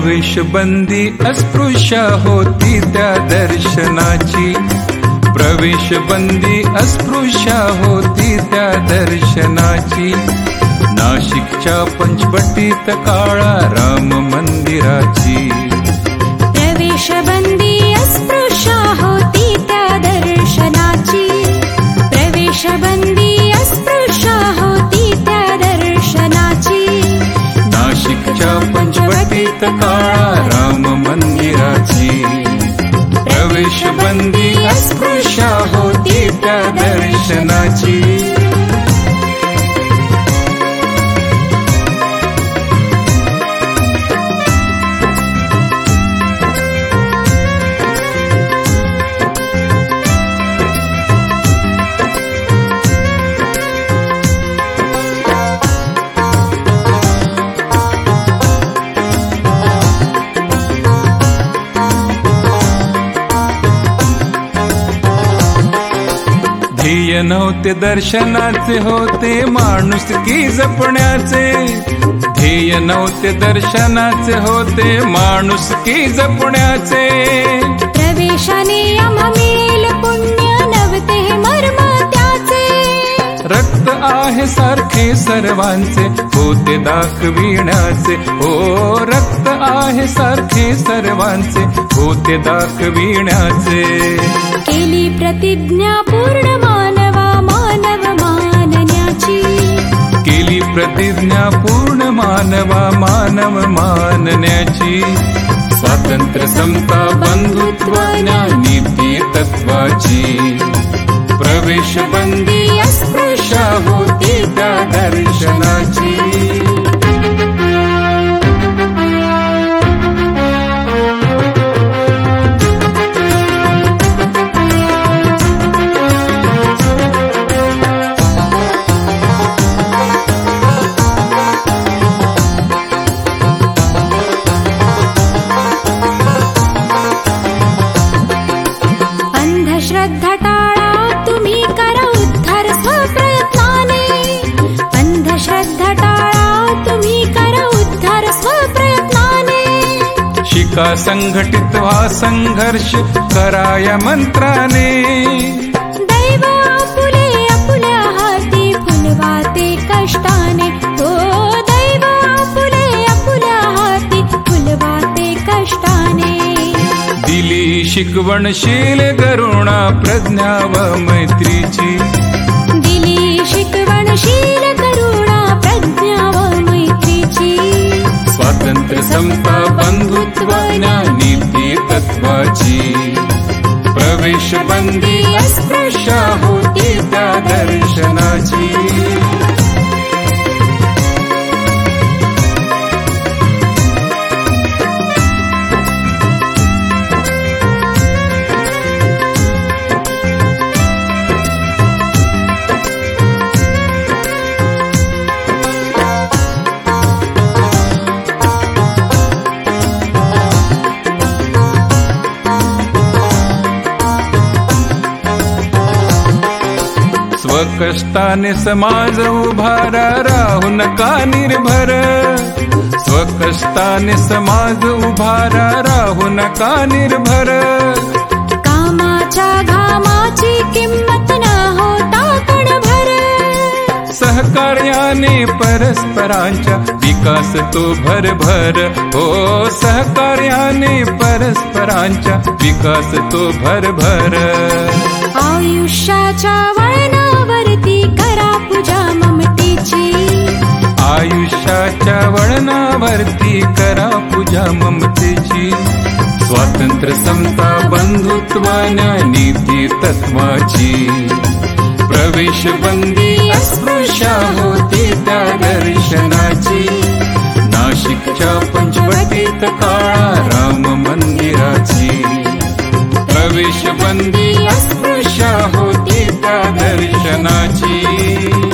प्रवेशबंदी अस्पृश्य होती त्या दर्शनाची, प्रवेशबंदी अस्पृश्य होती त्या दर्शनाची। नाशिकच्या पंचवटीत काळा राम मंदिराची, प्रवेशबंदी अस्पृश्य होती त्या दर्शनाची, प्रवेशबंदी अस्पृश्य होती त्या दर्शनाची। नाशिकच्या पंचवटीत काळा राम मंदिराची, प्रवेशबंदी अस्पृश्य होती त्या दर्शनाची। ध्येय नव्हते दर्शनाचे होते माणुसकी जपण्याचे, ध्येय नव्हते दर्शनाचे होते माणुसकी जपण्याचे। प्रवेशाने आम्हा मिळेल पुण्य नव्हते मर्म त्याचे, रक्त आहे सारखे सर्वांचे होते दाखविण्याचे, हो रक्त आहे सारखे सर्वांचे होते दाखविण्याचे। केली प्रतिज्ञा पूर्ण मानवा मानव मानण्याची, केली प्रतिज्ञा पूर्ण मानवा मानव मानण्याची। स्वातंत्र्य समता बंधुत्व न्याय नीती तत्वाची, प्रवेशबंदी अस्पृश्य होती त्या दर्शनाची। अंधश्रद्धा टाळा तुम्ही करा उद्धार स्वप्रयत्नाने, अंधश्रद्धा टाळा तुम्ही करा उद्धार स्वप्रयत्नाने। शिका संघटित व्हा संघर्ष करा या मंत्राने, दैव आपुले आपुल्या हाती फुलवाते कष्टाने, हो दैव आपुले आपुल्या हाती फुलवाते कष्टाने। दिली शिकवणशील करुणा प्रज्ञा व मैत्रीची, दिली शिकवणशील करुणा प्रज्ञा व मैत्रीची। स्वातंत्र्य समता बंधुत्व न्याय नीती तत्वाची, प्रवेशबंदी अस्पृश्य होती त्या दर्शनाची। स्वकष्टाने समाज उभारा राहू नका निर्भर, स्वकष्टाने समाज उभारा राहू नका निर्भर। कामाच्या घामाची किंमत न होता कणभर, सहकार्याने परस्परांच्या विकास तो भरभर, हो सहकार्याने परस्परांच्या विकास तो भरभर। आयुष्याच्या वळणावरती करा पूजा ममतेची, आयुष्याच्या वळणावरती करा पूजा ममतेची। स्वातंत्र्य समता बंधुत्व न्याय नीती तत्वाची, प्रवेशबंदी अस्पृश्य होती त्या दर्शनाची। नाशिकच्या पंचवटीत काळा राम मंदिराची, प्रवेशबंदी अस्पृश्य होती त्या दर्शनाची।